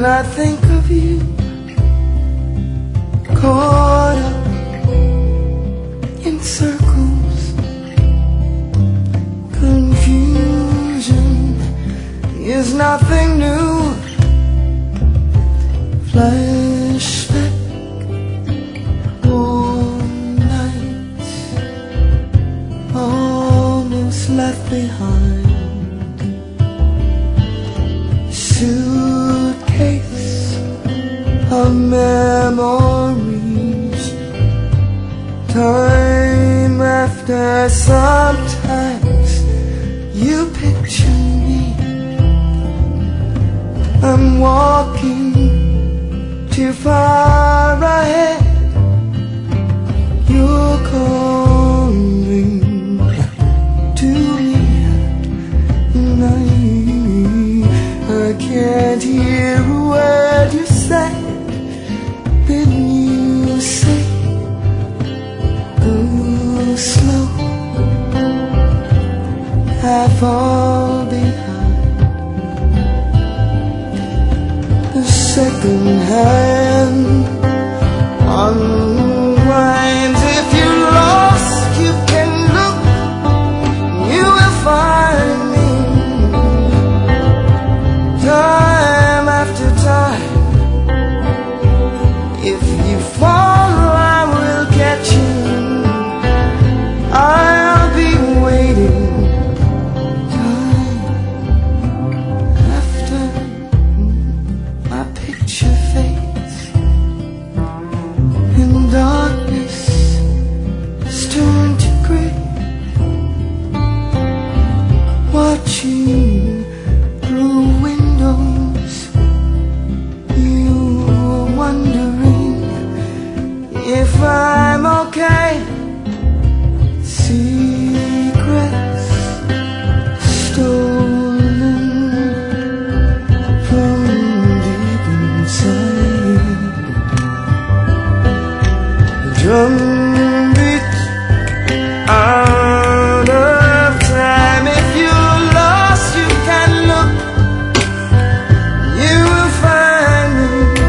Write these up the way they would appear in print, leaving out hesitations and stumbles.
when I think of you, caught up in circles. Confusion is nothing new. Flashback, warm nights, almost left behind. Suitcase of memories. Time after, sometimes you picture me. I'm walking too far ahead. You're calling to me and I can't hear a word you say. Then you say, go slow. I fall behind. The second hand unwinds. If you're lost, you can look. You will find me. Time after time. If you fall, I will catch you. I'll be waiting. Time after my picture fades and darkness has turned to gray. Watching through windows, you were wondering if I'm okay. Secrets stolen from deep inside. The drum beats out of time. If you're lost, you can look. You will find me.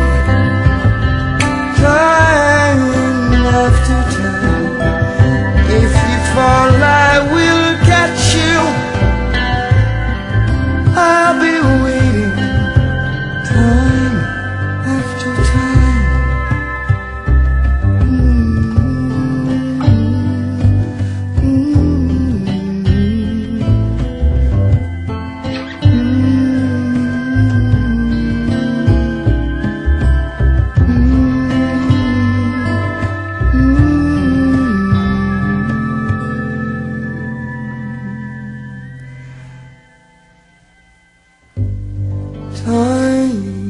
Time after time. If you fall, I will catch you. I'll be waiting. Time after time. Time